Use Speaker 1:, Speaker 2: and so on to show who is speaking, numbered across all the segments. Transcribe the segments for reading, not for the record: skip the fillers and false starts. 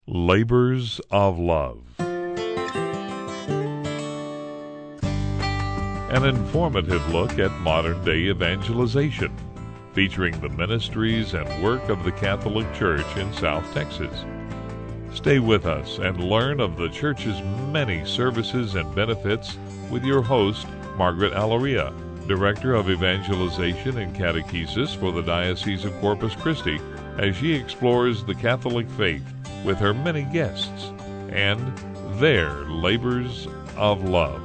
Speaker 1: Labors of Love. An informative look at modern-day evangelization, featuring the ministries and work of the Catholic Church in South Texas. Stay with us and learn of the Church's many services and benefits with your host, Margaret Alaria, Director of Evangelization and Catechesis for the Diocese of Corpus Christi, as she explores the Catholic faith with her many guests and their labors of love.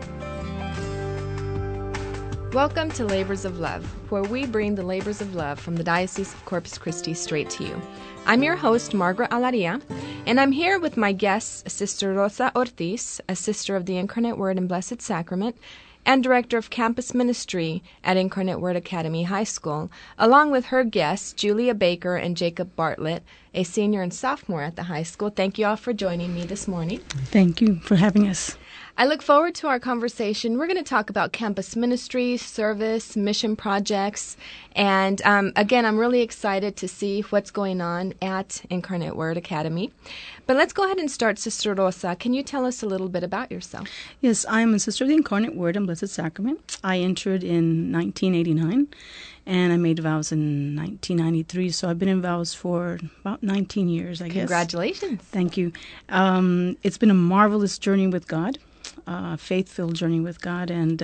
Speaker 2: Welcome to Labors of Love, where we bring the labors of love from the Diocese of Corpus Christi straight to you. I'm your host, Margaret Alaria, and I'm here with my guests, Sister Rosa Ortiz, a sister of the Incarnate Word and Blessed Sacrament, and Director of Campus Ministry at Incarnate Word Academy High School, along with her guests, Julia Baker and Jacob Bartlett, a senior and sophomore at the high school. Thank you all for joining me this morning.
Speaker 3: Thank you for having us.
Speaker 2: I look forward to our conversation. We're going to talk about campus ministry, service, mission projects, and again, I'm really excited to see what's going on at Incarnate Word Academy. But let's go ahead and start, Sister Rosa. Can you tell us a little bit about yourself?
Speaker 3: Yes, I am a sister of the Incarnate Word and Blessed Sacrament. I entered in 1989, and I made vows in 1993, so I've been in vows for about 19 years, I guess.
Speaker 2: Congratulations.
Speaker 3: Thank you. It's been a marvelous journey with God. Faith-filled journey with God, and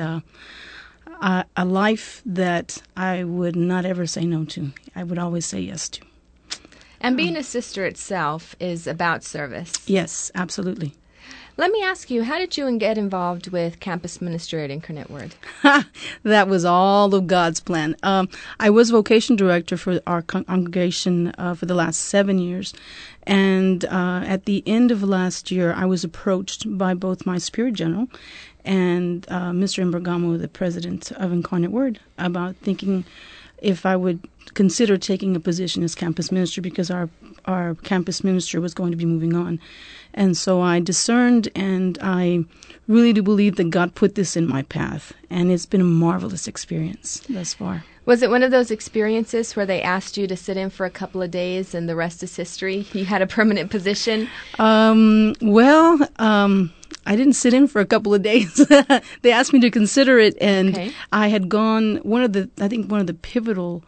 Speaker 3: a life that I would not ever say no to. I would always say yes to.
Speaker 2: And being a sister itself is about service.
Speaker 3: Yes, absolutely.
Speaker 2: Let me ask you, how did you get involved with campus ministry at Incarnate Word?
Speaker 3: That was all of God's plan. I was vocation director for our congregation for the last 7 years. And at the end of last year, I was approached by both my spirit general and Mr. Imbergamo, the president of Incarnate Word, about thinking if I would consider taking a position as campus minister, because our campus minister was going to be moving on. And so I discerned, and I really do believe that God put this in my path. And it's been a marvelous experience thus far.
Speaker 2: Was it one of those experiences where they asked you to sit in for a couple of days and the rest is history? You had a permanent position?
Speaker 3: I didn't sit in for a couple of days. They asked me to consider it, and okay. I had gone, one of the pivotal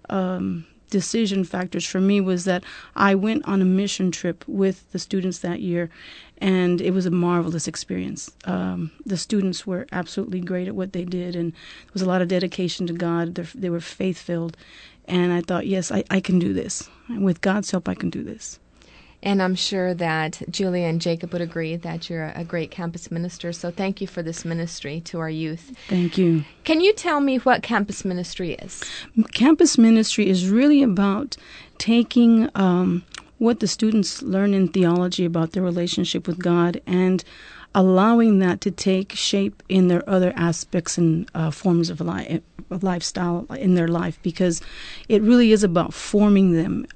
Speaker 3: decision factors for me was that I went on a mission trip with the students that year, and it was a marvelous experience. The students were absolutely great at what they did, and there was a lot of dedication to God. They were faith-filled, and I thought, yes, I can do this. With God's help, I can do this.
Speaker 2: And I'm sure that Julia and Jacob would agree that you're a great campus minister, so thank you for this ministry to our youth.
Speaker 3: Thank you.
Speaker 2: Can you tell me what campus ministry is?
Speaker 3: Campus ministry is really about taking what the students learn in theology about their relationship with God and allowing that to take shape in their other aspects and forms of lifestyle in their life, because it really is about forming them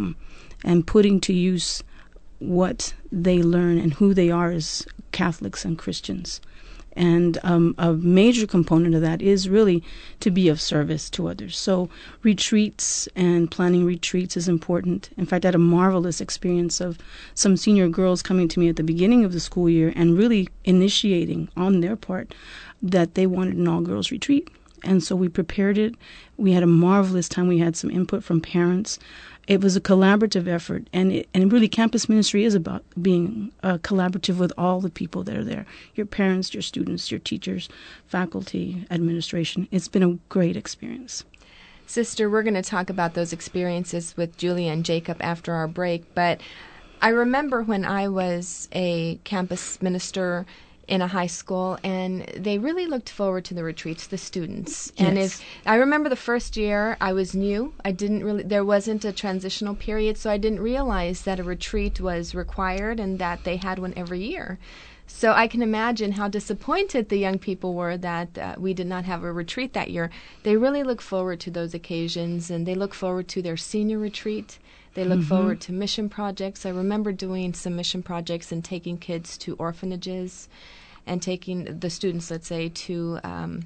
Speaker 3: and putting to use what they learn and who they are as Catholics and Christians. And a major component of that is really to be of service to others. So retreats and planning retreats is important. In fact, I had a marvelous experience of some senior girls coming to me at the beginning of the school year and really initiating on their part that they wanted an all-girls retreat. And so we prepared it. We had a marvelous time. We had some input from parents. It was a collaborative effort, and really campus ministry is about being collaborative with all the people that are there, your parents, your students, your teachers, faculty, administration. It's been a great experience.
Speaker 2: Sister, we're going to talk about those experiences with Julia and Jacob after our break, but I remember when I was a campus minister in a high school, and they really looked forward to the retreats, the students.
Speaker 3: Yes.
Speaker 2: And I remember the first year I was new. There wasn't a transitional period, so I didn't realize that a retreat was required and that they had one every year. So I can imagine how disappointed the young people were that we did not have a retreat that year. They really look forward to those occasions, and they look forward to their senior retreat. They look forward to mission projects. I remember doing some mission projects and taking kids to orphanages and taking the students, let's say, to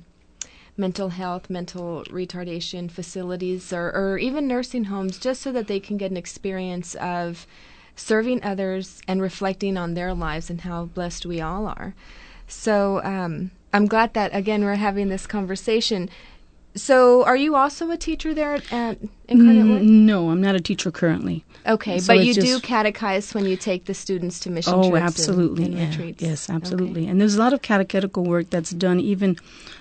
Speaker 2: mental health, mental retardation facilities, or even nursing homes, just so that they can get an experience of serving others and reflecting on their lives and how blessed we all are. So I'm glad that, again, we're having this conversation. So are you also a teacher there at Incarnate Word?
Speaker 3: No, I'm not a teacher currently.
Speaker 2: Okay,
Speaker 3: So
Speaker 2: but you
Speaker 3: it's
Speaker 2: do catechize when you take the students to mission
Speaker 3: Oh,
Speaker 2: trips
Speaker 3: absolutely.
Speaker 2: and
Speaker 3: Yeah.
Speaker 2: retreats.
Speaker 3: Yes, absolutely.
Speaker 2: Okay.
Speaker 3: And there's a lot of catechetical work that's done even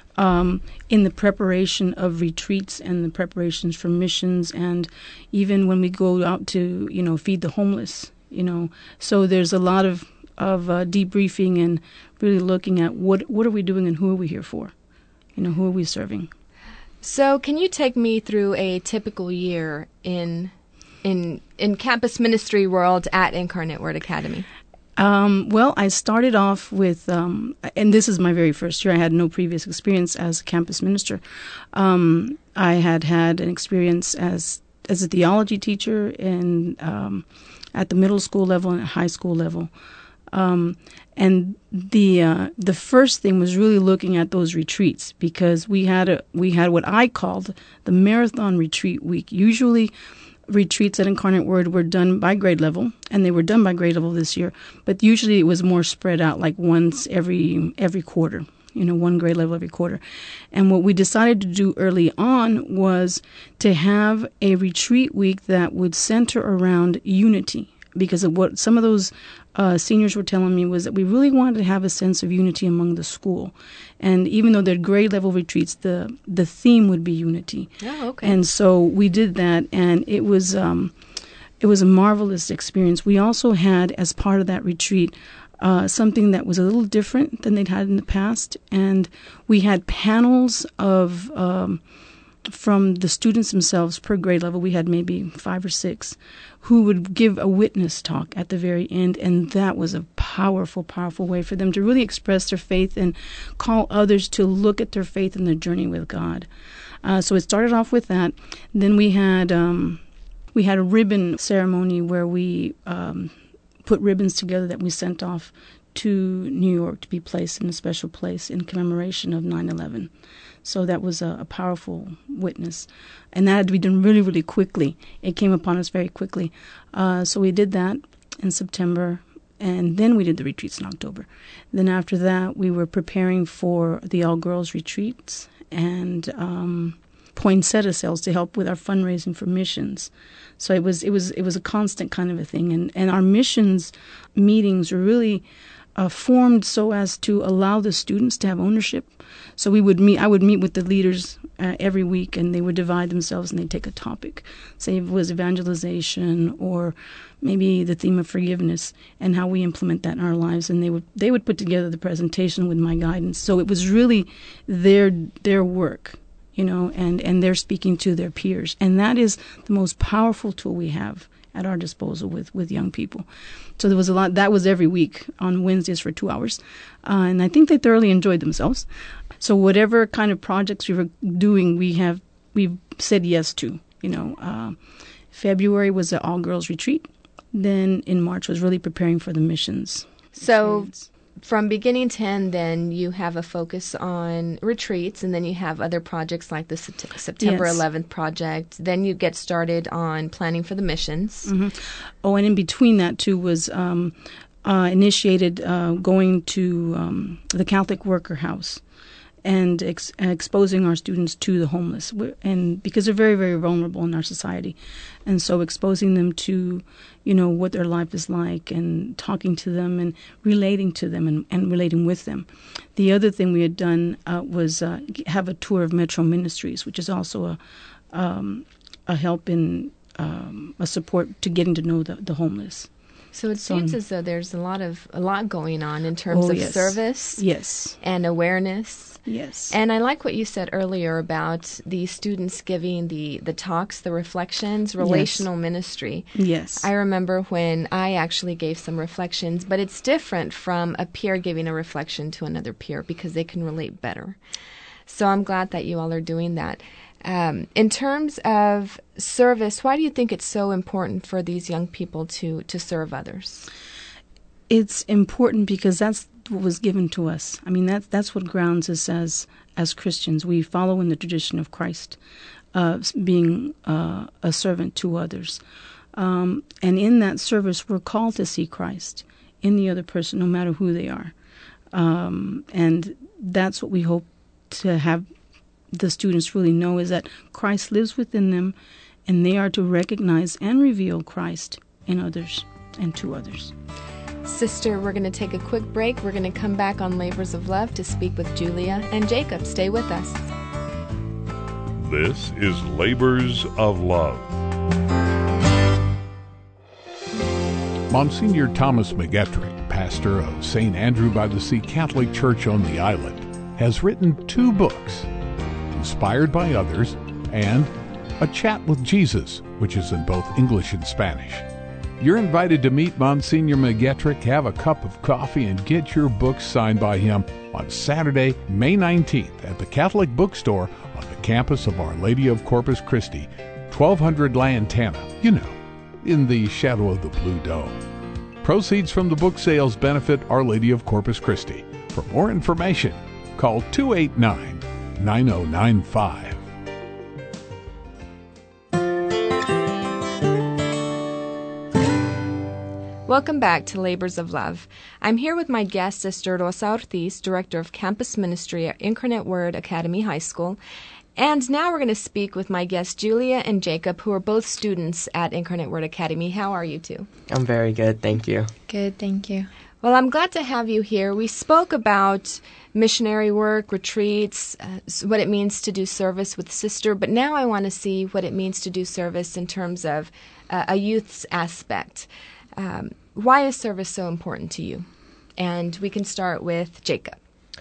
Speaker 3: in the preparation of retreats and the preparations for missions, and even when we go out to, feed the homeless, So there's a lot of debriefing and really looking at what are we doing and who are we here for? Who are we serving?
Speaker 2: So can you take me through a typical year in campus ministry world at Incarnate Word Academy?
Speaker 3: Well, I started off with, and this is my very first year. I had no previous experience as a campus minister. I had an experience as a theology teacher at the middle school level and at high school level. And the first thing was really looking at those retreats, because we had what I called the marathon retreat week. Usually retreats at Incarnate Word were done by grade level, and they were done by grade level this year, but usually it was more spread out, like once every quarter, one grade level every quarter. And what we decided to do early on was to have a retreat week that would center around unity, because of what some of those seniors were telling me was that we really wanted to have a sense of unity among the school. And even though they're grade level retreats, the theme would be unity.
Speaker 2: Oh, okay.
Speaker 3: And so we did that, and it was a marvelous experience. We also had, as part of that retreat, something that was a little different than they'd had in the past, and we had panels of from the students themselves per grade level. We had maybe 5 or 6 who would give a witness talk at the very end, and that was a powerful, powerful way for them to really express their faith and call others to look at their faith and their journey with God. So it started off with that. Then we had a ribbon ceremony where we put ribbons together that we sent off to New York to be placed in a special place in commemoration of 9/11. So that was a powerful witness. And that had to be done really, really quickly. It came upon us very quickly. So we did that in September, and then we did the retreats in October. Then after that, we were preparing for the all-girls retreats and poinsettia sales to help with our fundraising for missions. So it was a constant kind of a thing. And our missions meetings were really formed so as to allow the students to have ownership. So I would meet with the leaders every week, and they would divide themselves and they'd take a topic. Say it was evangelization, or maybe the theme of forgiveness and how we implement that in our lives. And they would put together the presentation with my guidance. So it was really their work, and they're speaking to their peers. And that is the most powerful tool we have at our disposal with young people. So there was a lot. That was every week on Wednesdays for 2 hours. And I think they thoroughly enjoyed themselves. So whatever kind of projects we were doing, we've said yes to. February was the all-girls retreat. Then in March was really preparing for the missions.
Speaker 2: So
Speaker 3: experience.
Speaker 2: From beginning to end, then you have a focus on retreats, and then you have other projects like the September
Speaker 3: Yes.
Speaker 2: 11th project. Then you get started on planning for the missions.
Speaker 3: Mm-hmm. Oh, and in between that, too, was initiated going to the Catholic Worker House and exposing our students to the homeless, and because they're very, very vulnerable in our society. And so exposing them to, what their life is like, and talking to them and relating to them and relating with them. The other thing we had done was have a tour of Metro Ministries, which is also a help in a support to getting to know the homeless.
Speaker 2: So it seems as though there's a lot going on in terms of
Speaker 3: yes.
Speaker 2: service,
Speaker 3: Yes,
Speaker 2: and awareness.
Speaker 3: yes,
Speaker 2: And I like what you said earlier about the students giving the talks, the reflections, relational ministry.
Speaker 3: yes.
Speaker 2: I remember when I actually gave some reflections, but it's different from a peer giving a reflection to another peer because they can relate better. So I'm glad that you all are doing that. In terms of service, why do you think it's so important for these young people to serve others?
Speaker 3: It's important because that's what was given to us. I mean, that's what grounds us as Christians. We follow in the tradition of Christ, being a servant to others. And in that service, we're called to see Christ in the other person, no matter who they are. And that's what we hope to have the students really know, is that Christ lives within them, and they are to recognize and reveal Christ in others and to others.
Speaker 2: Sister, we're going to take a quick break. We're going to come back on Labors of Love to speak with Julia and Jacob. Stay with us.
Speaker 1: This is Labors of Love.
Speaker 4: Monsignor Thomas McGettrick, pastor of St. Andrew by the Sea Catholic Church on the island, has written 2 books, Inspired by Others and A Chat with Jesus, which is in both English and Spanish. You're invited to meet Monsignor McGettrick, have a cup of coffee, and get your books signed by him on Saturday, May 19th at the Catholic Bookstore on the campus of Our Lady of Corpus Christi, 1200 Lantana, in the shadow of the Blue Dome. Proceeds from the book sales benefit Our Lady of Corpus Christi. For more information, call 289-9095.
Speaker 2: Welcome back to Labors of Love. I'm here with my guest, Sister Rosa Ortiz, Director of Campus Ministry at Incarnate Word Academy High School. And now we're going to speak with my guests, Julia and Jacob, who are both students at Incarnate Word Academy. How are you two?
Speaker 5: I'm very good, thank you.
Speaker 6: Good, thank you.
Speaker 2: Well, I'm glad to have you here. We spoke about missionary work, retreats, what it means to do service with Sister, but now I want to see what it means to do service in terms of a youth's aspect. Why is service so important to you? And we can start with Jacob.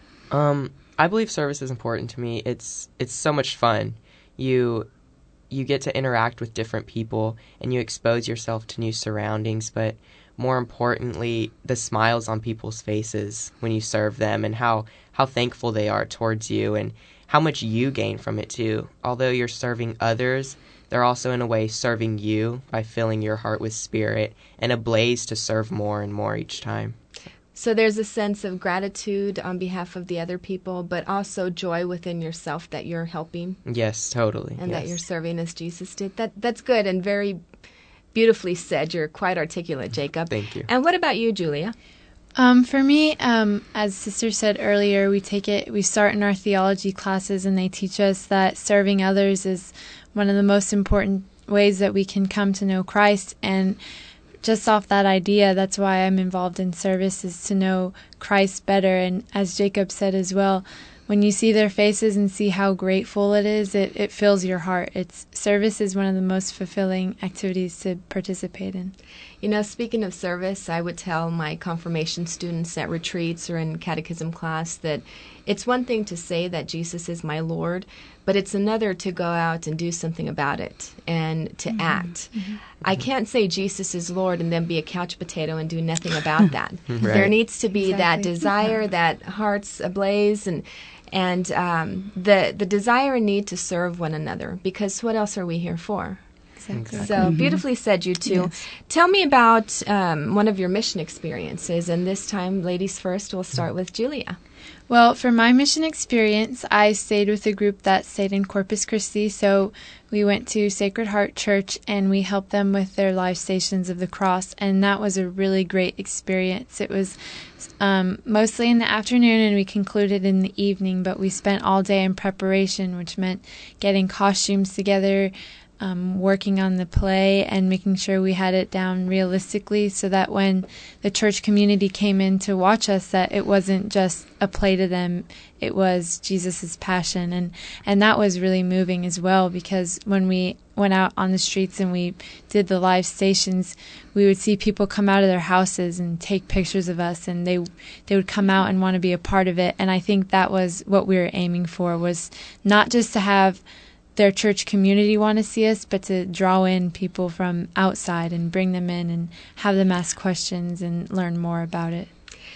Speaker 5: I believe service is important to me. It's so much fun. You get to interact with different people, and you expose yourself to new surroundings, but more importantly, the smiles on people's faces when you serve them, and how thankful they are towards you, and how much you gain from it too. Although you're serving others, they're also in a way serving you by filling your heart with spirit and a blaze to serve more and more each time.
Speaker 2: So there's a sense of gratitude on behalf of the other people, but also joy within yourself that you're helping.
Speaker 5: Yes, totally.
Speaker 2: And
Speaker 5: yes.
Speaker 2: that you're serving as Jesus did. That's good and very beautifully said. You're quite articulate, Jacob.
Speaker 5: Thank you.
Speaker 2: And what about you, Julia?
Speaker 6: For me, as Sister said earlier, we start in our theology classes, and they teach us that serving others is one of the most important ways that we can come to know Christ. And just off that idea, that's why I'm involved in service, is to know Christ better. And as Jacob said as well, when you see their faces and see how grateful it is, it fills your heart. Service is one of the most fulfilling activities to participate in.
Speaker 2: Speaking of service, I would tell my confirmation students at retreats or in catechism class that it's one thing to say that Jesus is my Lord, but it's another to go out and do something about it and to act. Mm-hmm. I can't say Jesus is Lord and then be a couch potato and do nothing about that.
Speaker 5: Right.
Speaker 2: There needs to be that desire, that heart's ablaze, and the desire and need to serve one another, because what else are we here for?
Speaker 6: Exactly.
Speaker 2: So beautifully said, you two. Yes. Tell me about one of your mission experiences, and this time, ladies first, we'll start with Julia.
Speaker 6: Well, for my mission experience, I stayed with a group that stayed in Corpus Christi, so we went to Sacred Heart Church, and we helped them with their live Stations of the Cross, and that was a really great experience. It was mostly in the afternoon, and we concluded in the evening, but we spent all day in preparation, which meant getting costumes together, working on the play, and making sure we had it down realistically, so that when the church community came in to watch us, that it wasn't just a play to them, it was Jesus's passion. And that was really moving as well, because when we went out on the streets and we did the live stations, we would see people come out of their houses and take pictures of us, and they would come out and want to be a part of it. And I think that was what we were aiming for, was not just to have their church community want to see us, but to draw in people from outside and bring them in and have them ask questions and learn more about it.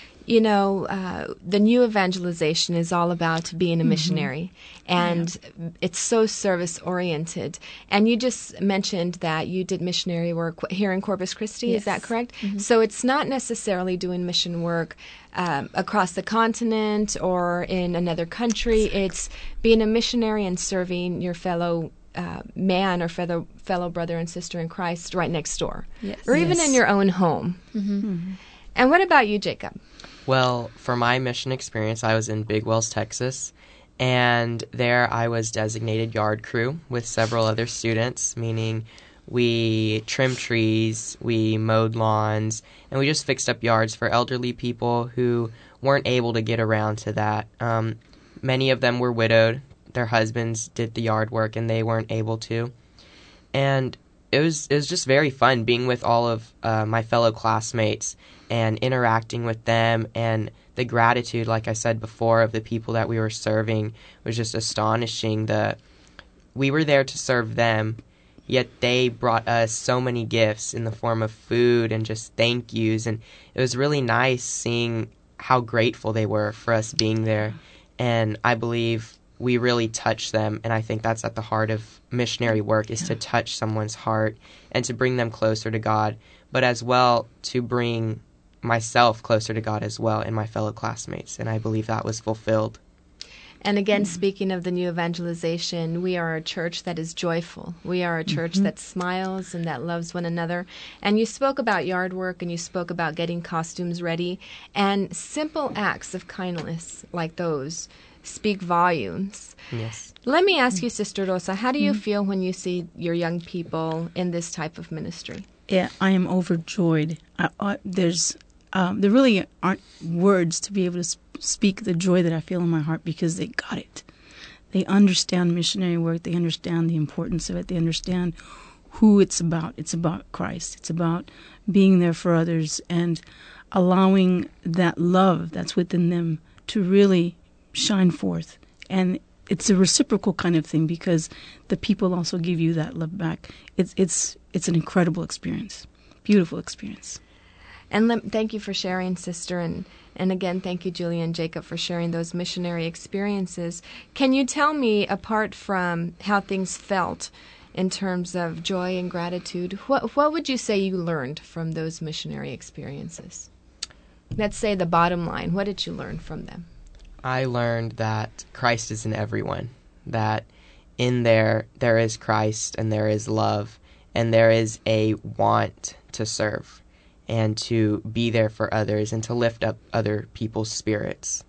Speaker 2: The new evangelization is all about being a missionary, and it's so service-oriented. And you just mentioned that you did missionary work here in Corpus Christi,
Speaker 6: yes.
Speaker 2: Is that correct?
Speaker 6: Mm-hmm.
Speaker 2: So it's not necessarily doing mission work across the continent or in another country. It's being a missionary and serving your fellow man or fellow brother and sister in Christ right next door,
Speaker 6: Yes.
Speaker 2: or even in your own home. And what about you, Jacob?
Speaker 5: Well, for my mission experience, I was in Big Wells, Texas, and there I was designated yard crew with several other students, meaning we trimmed trees, we mowed lawns, and we just fixed up yards for elderly people who weren't able to get around to that. Many of them were widowed. Their husbands did the yard work, and they weren't able to. And it was just very fun being with all of my fellow classmates and interacting with them, and the gratitude, like I said before, of the people that we were serving was just astonishing. We were there to serve them, yet they brought us so many gifts in the form of food and just thank yous, and it was really nice seeing how grateful they were for us being there. And I believe we really touched them, and I think that's at the heart of missionary work, is to touch someone's heart and to bring them closer to God, but as well to bring myself closer to God as well and my fellow classmates, and I believe that was fulfilled.
Speaker 2: And again, speaking of the new evangelization, we are a church that is joyful. We are a church that smiles and that loves one another. And you spoke about yard work, and you spoke about getting costumes ready, and simple acts of kindness like those speak volumes.
Speaker 5: Yes.
Speaker 2: Let me ask you, Sister Rosa, how do you feel when you see your young people in this type of ministry?
Speaker 3: Yeah, I am overjoyed. There really aren't words to be able to speak the joy that I feel in my heart, because they got it. They understand missionary work. They understand the importance of it. They understand who it's about. It's about Christ. It's about being there for others and allowing that love that's within them to really shine forth. And it's a reciprocal kind of thing, because the people also give you that love back. It's an incredible experience, beautiful experience.
Speaker 2: And thank you for sharing, Sister, and again, thank you, Julia and Jacob, for sharing those missionary experiences. Can you tell me, apart from how things felt in terms of joy and gratitude, what would you say you learned from those missionary experiences? Let's say the bottom line. What did you learn from them?
Speaker 5: I learned that Christ is in everyone, that in there is Christ, and there is love, and there is a want to serve and to be there for others and to lift up other people's spirits.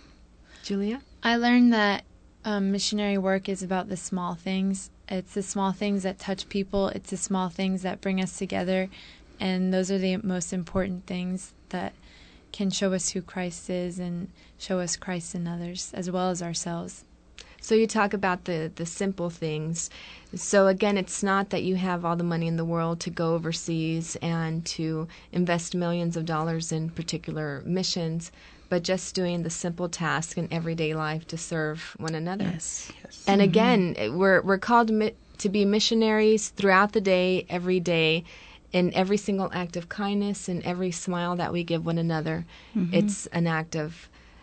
Speaker 2: Julia?
Speaker 6: I learned that missionary work is about the small things. It's the small things that touch people. It's the small things that bring us together. And those are the most important things that can show us who Christ is and show us Christ in others as well as ourselves.
Speaker 2: So you talk about the simple things. So again, it's not that you have all the money in the world to go overseas and to invest millions of dollars in particular missions, but just doing the simple task in everyday life to serve one another.
Speaker 3: Yes.
Speaker 2: And again, we're called to be missionaries throughout the day, every day, in every single act of kindness and every smile that we give one another. It's an act of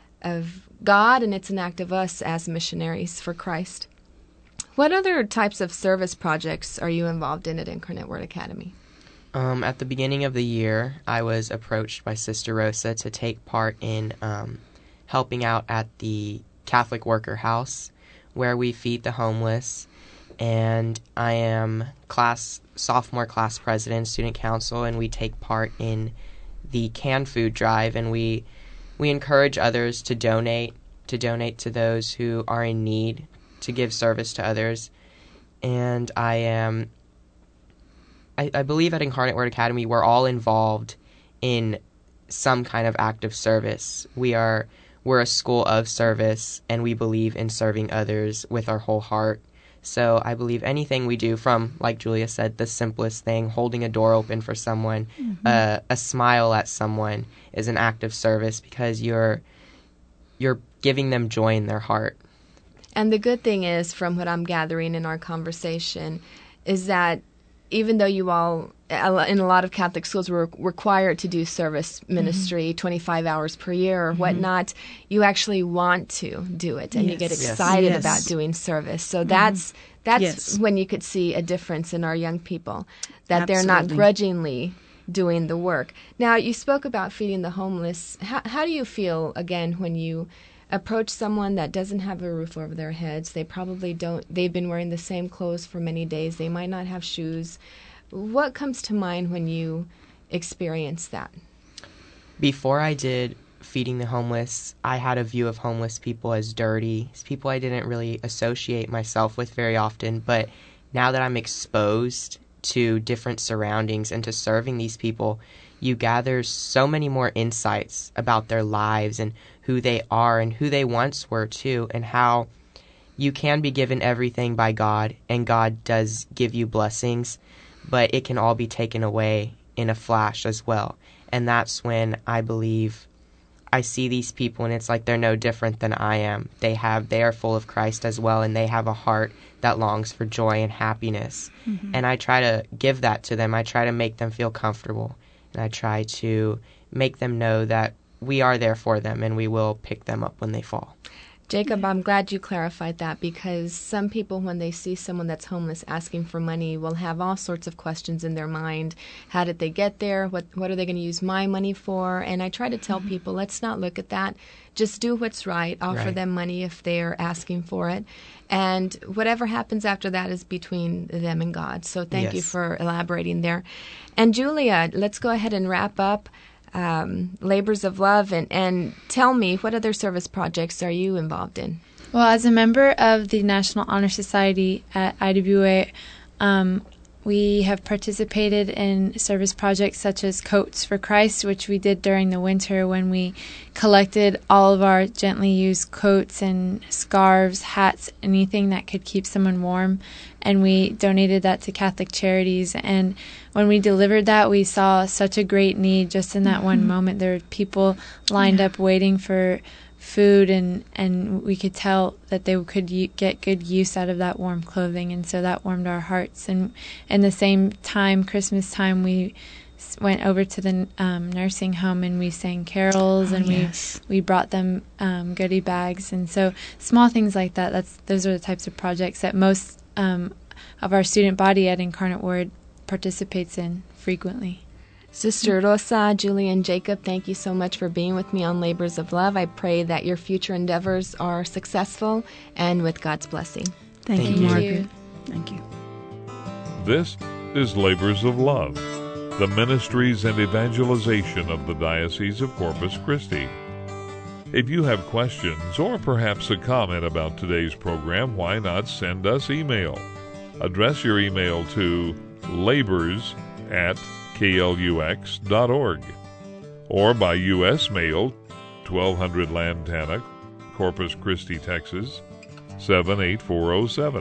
Speaker 2: God, and it's an act of us as missionaries for Christ. What other types of service projects are you involved in at Incarnate Word Academy?
Speaker 5: At the beginning of the year, I was approached by Sister Rosa to take part in helping out at the Catholic Worker House, where we feed the homeless. And I am sophomore class president, student council, and we take part in the canned food drive, and we encourage others to donate to those who are in need, to give service to others. And I believe at Incarnate Word Academy we're all involved in some kind of act of service. We're a school of service, and we believe in serving others with our whole heart. So I believe anything we do, from, like Julia said, the simplest thing, holding a door open for someone, a smile at someone, is an act of service, because you're giving them joy in their heart.
Speaker 2: And the good thing is, from what I'm gathering in our conversation, is that even though you all, in a lot of Catholic schools, were required to do service ministry 25 hours per year or whatnot, you actually want to do it, and you get excited about doing service. So that's when you could see a difference in our young people, that they're not grudgingly doing the work. Now, you spoke about feeding the homeless. How do you feel, again, when you approach someone that doesn't have a roof over their heads. They probably don't. They've been wearing the same clothes for many days. They might not have shoes. What comes to mind when you experience that?
Speaker 5: Before I did feeding the homeless, I had a view of homeless people as dirty, as people I didn't really associate myself with very often. But now that I'm exposed to different surroundings and to serving these people, you gather so many more insights about their lives and who they are and who they once were too, and how you can be given everything by God, and God does give you blessings, but it can all be taken away in a flash as well. And that's when I believe I see these people and it's like they're no different than I am. They are full of Christ as well, and they have a heart that longs for joy and happiness. Mm-hmm. And I try to give that to them. I try to make them feel comfortable, and I try to make them know that we are there for them and we will pick them up when they fall.
Speaker 2: Jacob, I'm glad you clarified that, because some people, when they see someone that's homeless asking for money, will have all sorts of questions in their mind. How did they get there? What are they going to use my money for? And I try to tell people, let's not look at that. Just do what's right. Offer them money if they're asking for it. And whatever happens after that is between them and God. So thank you for elaborating there. And Julia, let's go ahead and wrap up Labors of Love, and tell me, what other service projects are you involved in?
Speaker 6: Well, as a member of the National Honor Society at IWA, we have participated in service projects such as Coats for Christ, which we did during the winter when we collected all of our gently used coats and scarves, hats, anything that could keep someone warm, and we donated that to Catholic Charities. And when we delivered that, we saw such a great need just in that one moment. There were people lined up waiting for food, and we could tell that they could get good use out of that warm clothing, and so that warmed our hearts. And in the same time, Christmas time, we went over to the nursing home and we sang carols, and we brought them goodie bags. And so small things like that, those are the types of projects that most of our student body at Incarnate Word participates in frequently.
Speaker 2: Sister Rosa, Julie, and Jacob, thank you so much for being with me on Labors of Love. I pray that your future endeavors are successful and with God's blessing.
Speaker 3: Thank you, Margaret. Thank you.
Speaker 1: This is Labors of Love, the ministries and evangelization of the Diocese of Corpus Christi. If you have questions or perhaps a comment about today's program, why not send us email? Address your email to labors@klux.org, or by U.S. mail, 1200 Lantana, Corpus Christi, Texas, 78407.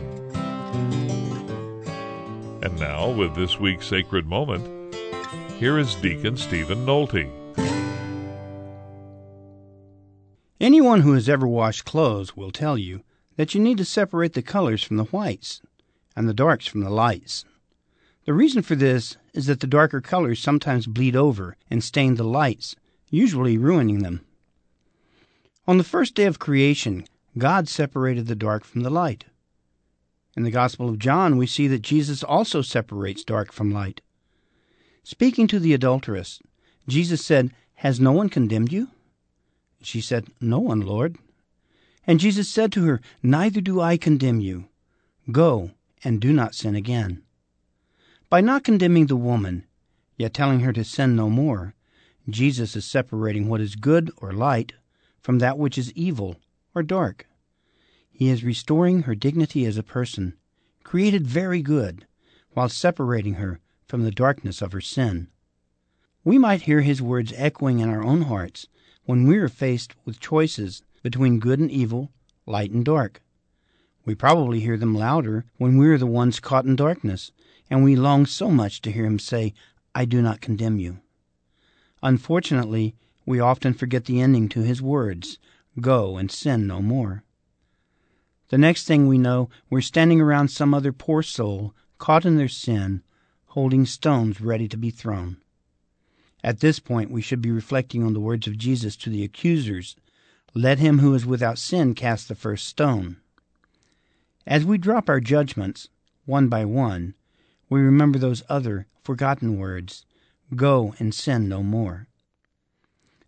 Speaker 1: And now, with this week's Sacred Moment, here is Deacon Stephen Nolte.
Speaker 7: Anyone who has ever washed clothes will tell you that you need to separate the colors from the whites and the darks from the lights. The reason for this is that the darker colors sometimes bleed over and stain the lights, usually ruining them. On the first day of creation, God separated the dark from the light. In the Gospel of John, we see that Jesus also separates dark from light. Speaking to the adulteress, Jesus said, "Has no one condemned you?" She said, "No one, Lord." And Jesus said to her, "Neither do I condemn you. Go and do not sin again." By not condemning the woman, yet telling her to sin no more, Jesus is separating what is good or light from that which is evil or dark. He is restoring her dignity as a person, created very good, while separating her from the darkness of her sin. We might hear his words echoing in our own hearts when we are faced with choices between good and evil, light and dark. We probably hear them louder when we are the ones caught in darkness, and we long so much to hear him say, "I do not condemn you." Unfortunately, we often forget the ending to his words, "Go and sin no more." The next thing we know, we're standing around some other poor soul, caught in their sin, holding stones ready to be thrown. At this point, we should be reflecting on the words of Jesus to the accusers, "Let him who is without sin cast the first stone." As we drop our judgments, one by one, we remember those other forgotten words, "Go and sin no more."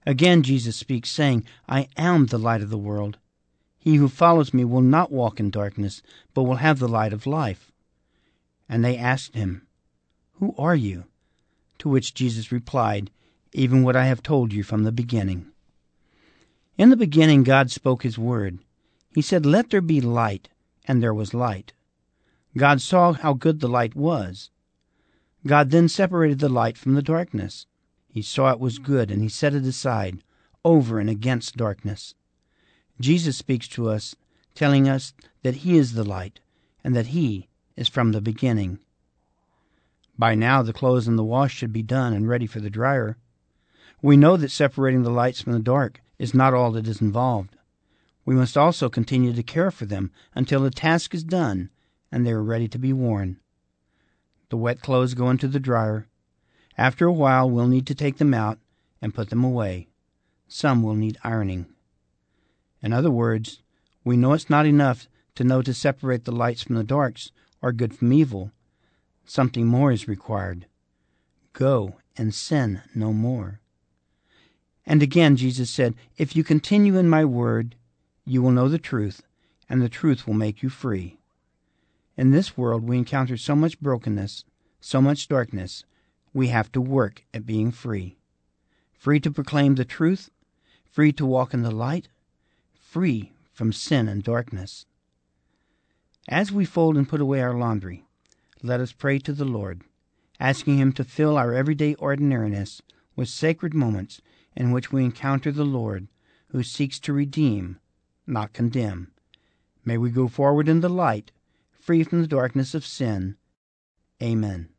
Speaker 7: Again Jesus speaks, saying, I am the light of the world. He who follows me will not walk in darkness, but will have the light of life. And they asked him, Who are you? To which Jesus replied, Even what I have told you from the beginning. In the beginning God spoke his word. He said, Let there be light, and there was light. God saw how good the light was. God then separated the light from the darkness. He saw it was good, and he set it aside, over and against darkness. Jesus speaks to us, telling us that he is the light, and that he is from the beginning. By now the clothes in the wash should be done and ready for the dryer. We know that separating the lights from the dark is not all that is involved. We must also continue to care for them until the task is done and they are ready to be worn. The wet clothes go into the dryer. After a while, we'll need to take them out and put them away. Some will need ironing. In other words, we know it's not enough to know to separate the lights from the darks or good from evil. Something more is required. Go and sin no more. And again Jesus said, If you continue in my word, you will know the truth, and the truth will make you free. In this world we encounter so much brokenness, so much darkness, we have to work at being free. Free to proclaim the truth, free to walk in the light, free from sin and darkness. As we fold and put away our laundry, let us pray to the Lord, asking him to fill our everyday ordinariness with sacred moments in which we encounter the Lord, who seeks to redeem, not condemn. May we go forward in the light, free from the darkness of sin. Amen.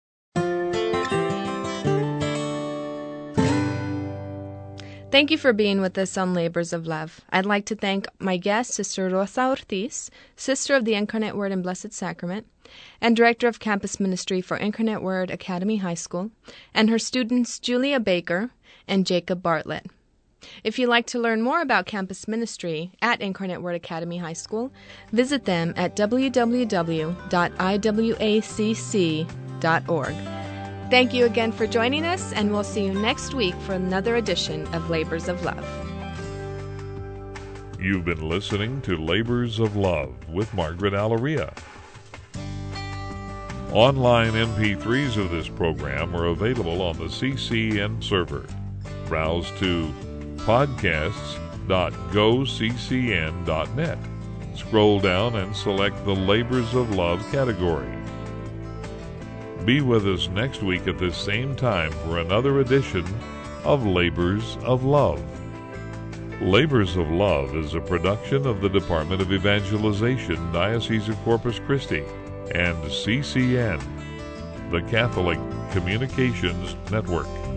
Speaker 2: Thank you for being with us on Labors of Love. I'd like to thank my guest, Sister Rosa Ortiz, Sister of the Incarnate Word and Blessed Sacrament, and Director of Campus Ministry for Incarnate Word Academy High School, and her students Julia Baker and Jacob Bartlett. If you'd like to learn more about campus ministry at Incarnate Word Academy High School, visit them at www.iwacc.org. Thank you again for joining us, and we'll see you next week for another edition of Labors of Love.
Speaker 1: You've been listening to Labors of Love with Margaret Alaria. Online MP3s of this program are available on the CCN server. Browse to podcasts.goccn.net. Scroll down and select the Labors of Love category. Be with us next week at this same time for another edition of Labors of Love. Labors of Love is a production of the Department of Evangelization, Diocese of Corpus Christi, and CCN, the Catholic Communications Network.